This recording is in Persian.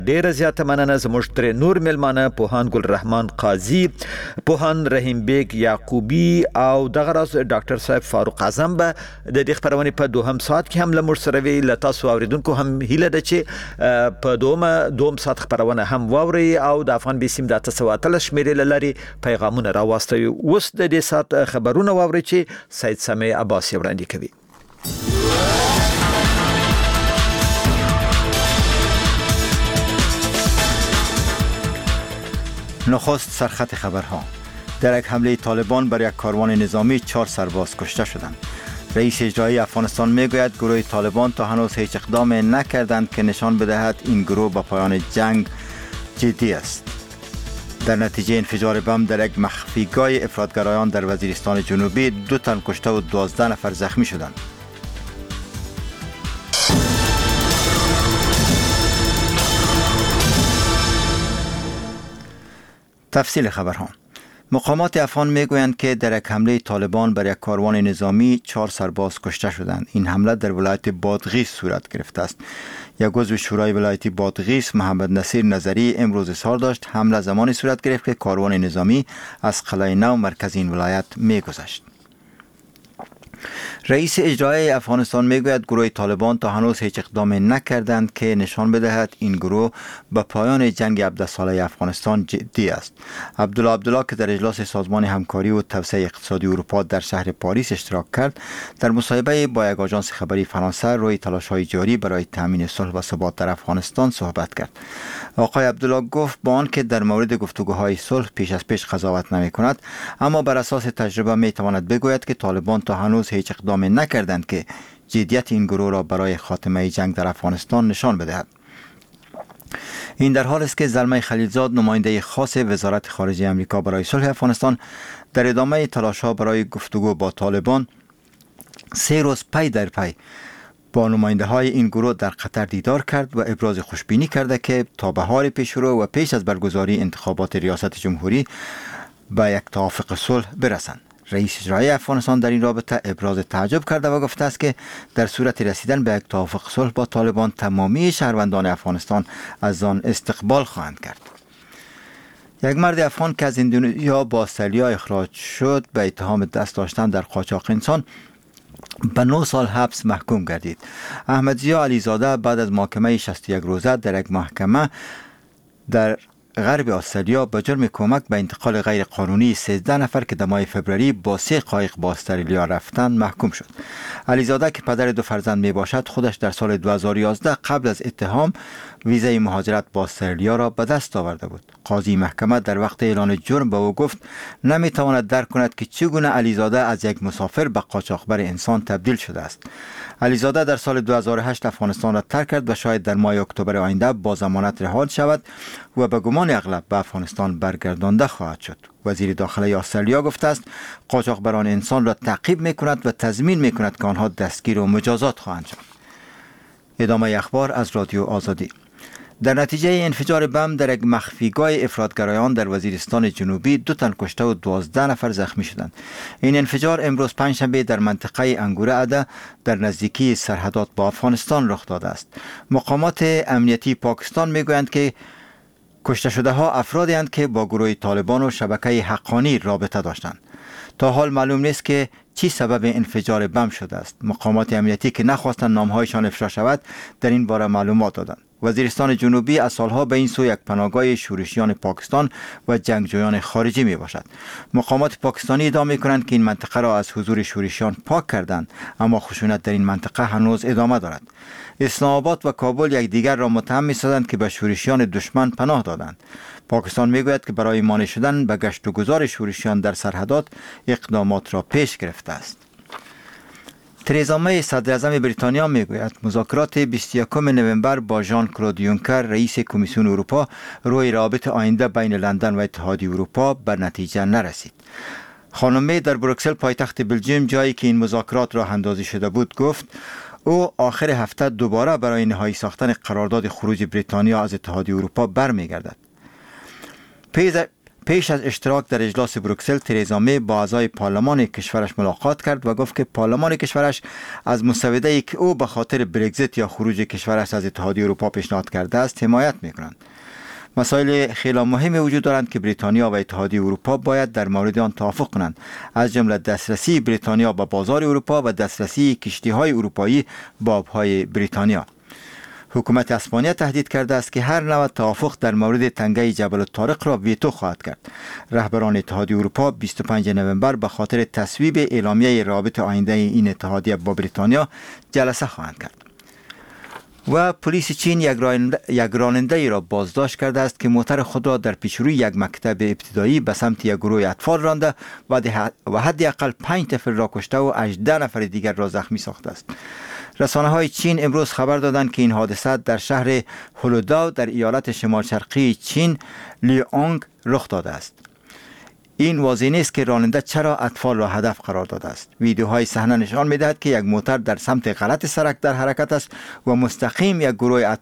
ډیر زیاته مننه زموږ تر نور ملمانه پوهان ګل رحمان قاضي، پوهان رحیم بیگ یعقوبی او دغه راز ډاکټر صاحب فاروق اعظم به د دې خبرونه په دوهم ساعت کې هم لمر سره وی لتا سو اوریدونکو هم هیله ده چې په دوم ساعت خبرونه هم واوري او د افغان بي سیم د 913 شمیرې لري پیغامونه راوستي. اوس د دې ساعت خبرونه واوري چې سید سامع عباسی وړاندې کوي. نخست سرخط خبرها. در یک حمله طالبان بر یک کاروان نظامی 4 سرباز کشته شدند. رئیس اجرایی افغانستان میگوید گروه طالبان تا هنوز هیچ اقدام نکردند که نشان بدهد این گروه با پایان جنگ جدی است. در نتیجه انفجار بم در یک مخفیگاه افراطگرایان در وزیرستان جنوبی 2 تن کشته و 12 نفر زخمی شدند. تفصیل خبرها. مقامات افغان میگویند که در یک حمله طالبان بر یک کاروان نظامی 4 سرباز کشته شدند. این حمله در ولایت بادغیس صورت گرفته است. یک عضو شورای ولایتی بادغیس محمد نصیر نظری امروز اظهار داشت حمله زمانی صورت گرفت که کاروان نظامی از قلعه نو مرکز این ولایت میگذشت. رئیس اجرایی افغانستان میگوید گروه طالبان تا هنوز هیچ اقدام نکردند که نشان بدهد این گروه به پایان جنگ 17 ساله افغانستان جدی است. عبدالله که در اجلاس سازمان همکاری و توسعه اقتصادی اروپا در شهر پاریس اشتراک کرد، در مصاحبه با یک آژانس خبری فرانسه روی تلاش‌های جاری برای تامین صلح و ثبات در افغانستان صحبت کرد. آقای عبدالله گفت با آنکه در مورد گفتگوهای صلح پیش از پیش قضاوت نمی‌کند، اما بر اساس تجربه می‌تواند بگوید که طالبان تا هنوز هیچ اقدام نکردند که جدیت این گروه را برای خاتمه جنگ در افغانستان نشان بدهد. این در حال است که زلمه خلیلزاد نماینده خاص وزارت خارجه آمریکا برای صلح افغانستان در ادامه تلاش‌ها برای گفتگو با طالبان 3 روز پی در پی با نماینده های این گروه در قطر دیدار کرد و ابراز خوشبینی کرده که تا بهار پیشرو و پیش از برگزاری انتخابات ریاست جمهوری به یک توافق صلح برسند. رئیس اجرایی افغانستان در این رابطه ابراز تعجب کرده و گفته است که در صورت رسیدن به یک توافق صلح با طالبان تمامی شهروندان افغانستان از آن استقبال خواهند کرد. یک مرد افغان که از اندونزیا با استرالیا اخراج شد به اتهام دست داشتن در قاچاق انسان به 9 سال حبس محکوم گردید. احمدضیا علیزاده بعد از محاکمه 61 روزه در یک محکمه در غرب استرالیا به جرم کمک به انتقال غیر قانونی 13 نفر که در ماه فوریه با 3 قایق با استرالیا رفتند محکوم شد. علیزاده که پدر 2 فرزند می باشد خودش در سال 2011 قبل از اتهام ویزای مهاجرت با استرالیا را به دست آورده بود. قاضی محکمه در وقت اعلان جرم به او گفت نمیتواند درک کند که چگونه علیزاده از یک مسافر به قاچاقبر انسان تبدیل شده است. علیزاده در سال 2008 افغانستان را ترک کرد و شاید در ماه اکتبر آینده با ضمانت رها شود و به گمان اغلب به افغانستان برگردانده خواهد شد. وزیر داخلی استرالیا گفته است قاچاقبران انسان را تعقیب می‌کند و تضمین می‌کند که آنها دستگیر و مجازات خواهند شد. ادامه اخبار از رادیو آزادی. در نتیجه انفجار بم در یک مخفیگاه افراطگرایان در وزیرستان جنوبی 2 تن کشته و 12 نفر زخمی شدند. این انفجار امروز پنجشنبه در منطقه انگوره اده در نزدیکی سرحدات با افغانستان رخ داده است. مقامات امنیتی پاکستان میگویند که کشته شده ها افرادی هستند که با گروه طالبان و شبکه حقانی رابطه داشتند. تا حال معلوم نیست که چی سبب انفجار بم شده است. مقامات امنیتی که نخواستند نامهایشان افشا شود در این باره معلومات دادند. وزیرستان جنوبی از سالها به این سو یک پناهگاه شورشیان پاکستان و جنگجویان خارجی می باشد. مقامات پاکستانی ادعا می کنند که این منطقه را از حضور شورشیان پاک کردند، اما خشونت در این منطقه هنوز ادامه دارد. اسلام آباد و کابل یکدیگر را متهم می سازند که به شورشیان دشمن پناه دادند. پاکستان می گوید که برای مانع شدن به گشت و گذار شورشیان در سرحدات اقدامات را پیش گرفته است. ترزا می صدر اعظم بریتانیا میگوید مذاکرات 21 نوامبر با ژان کلود یونکر رئیس کمیسیون اروپا روی روابط آینده بین لندن و اتحادیه اروپا به نتیجه نرسید. خانم می در بروکسل پایتخت بلژیم جایی که این مذاکرات راه اندازی شده بود گفت او آخر هفته دوباره برای نهایی ساختن قرارداد خروج بریتانیا از اتحادیه اروپا برمیگردد. پیش از اشتراک در اجلاس بروکسل، ترزا می با اعضای پارلمان کشورش ملاقات کرد و گفت که پارلمان کشورش از مسوده‌ای که او به خاطر برگزیت یا خروج کشورش از اتحادیه اروپا پیشنهاد کرده است حمایت می‌کنند. مسائل خیلی مهمی وجود دارند که بریتانیا و اتحادیه اروپا باید در مورد آن توافق کنند، از جمله دسترسی بریتانیا به بازار اروپا و دسترسی کشتی‌های اروپایی به آب‌های بریتانیا. حکومت اسپانیا تهدید کرده است که هر نوع توافق در مورد تنگه جبل الطارق را ویتو خواهد کرد. رهبران اتحادیه اروپا 25 نوامبر به خاطر تصویب اعلامیه رابط آینده این اتحادیه با بریتانیا جلسه خواهند کرد. و پلیس چین یک راننده ای را بازداشت کرده است که موتر خود را در پیشروی یک مکتب ابتدایی به سمت یک گروه اطفال رانده و حداقل 5 نفر را کشته و 18 نفر دیگر را زخمی ساخته است. رسانه های چین امروز خبر دادند که این حادثه در شهر هولوداو در ایالت شمال شرقی چین لیونگ رخ داده است. این واضح نیست که راننده چرا اطفال را هدف قرار داده است. ویدیوهای صحنه نشان می‌دهد که یک موتر در سمت غلط سرک در حرکت است و مستقیم یک گروه